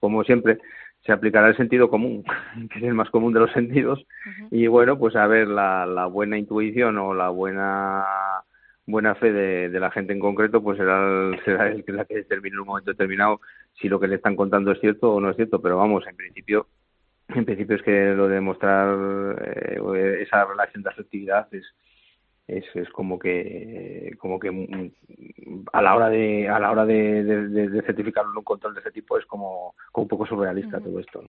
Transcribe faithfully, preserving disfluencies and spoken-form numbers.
como siempre, se aplicará el sentido común, que es el más común de los sentidos, Ujú. y bueno, pues a ver la, la buena intuición o la buena buena fe de, de la gente en concreto, pues será el, será el que la que determine en un momento determinado si lo que le están contando es cierto o no es cierto, pero vamos, en principio en principio es que lo de demostrar eh, esa relación de afectividad es es, es como que como que mm, a la hora de a la hora de, de, de certificar un control de ese tipo es como, como un poco surrealista Ujú. todo esto.